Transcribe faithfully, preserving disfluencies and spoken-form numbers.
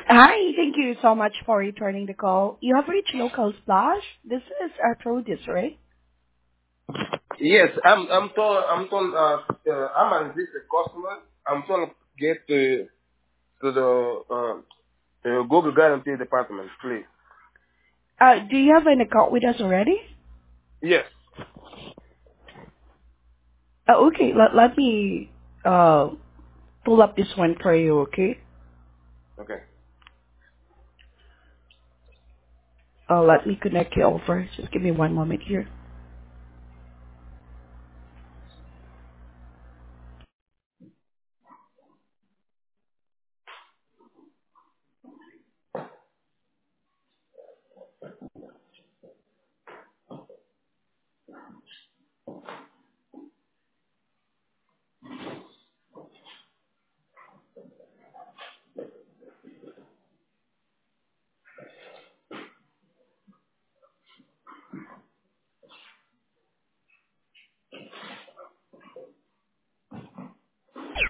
Hi, thank you so much for returning the call. You have reached Local Splash. This is Arthrodis, right? Yes, I'm I'm told I'm told uh, uh I'm an existing customer. I'm trying to get to to the uh, uh, Google Guarantee Department, please. Uh, do you have an account with us already? Yes. Uh, okay, let, let me uh, pull up this one for you, okay? Okay. Uh, let me connect you over. Just give me one moment here.